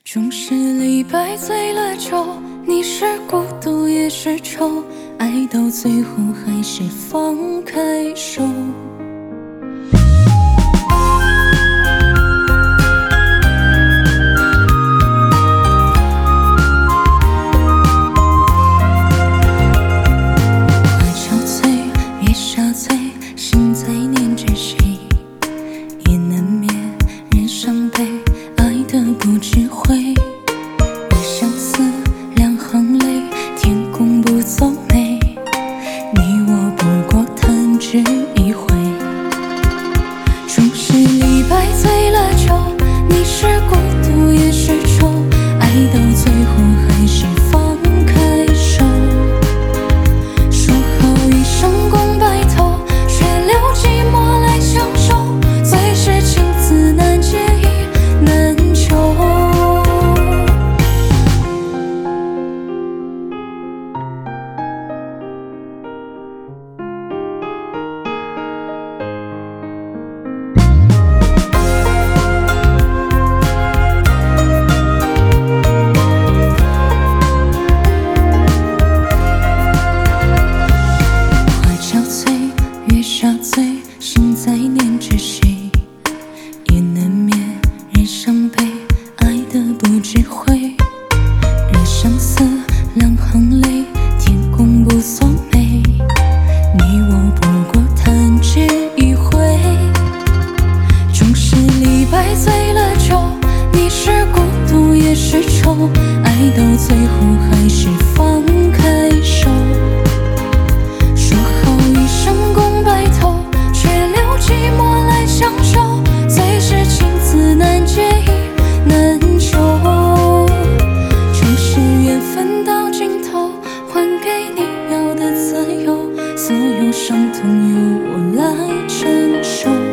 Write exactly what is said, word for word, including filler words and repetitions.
终是李白醉了酒，你是孤独也是愁，爱到最后还是放开手。花憔悴，月下醉，心在念着谁，也难免人伤悲，爱的不知悔。一相思，两行泪，天公不作美，你我不过弹指一挥。终是李白醉了酒，你是孤独也是愁，爱到最后还是放开手。说好一生共白头，却留寂寞来相守，最是情字难解意难求。月下醉，心在念着谁，也难免人伤悲，爱的不知悔。人相思，两行泪，天公不作美，你我不过弹指一挥。终是李白醉了酒，你是孤独也是愁，爱到最后还是放开手。说好一生共白头，却留寂寞来相守，最是情字难解意难求。终是缘分到尽头，还给你要的自由，所有伤痛由我来承受。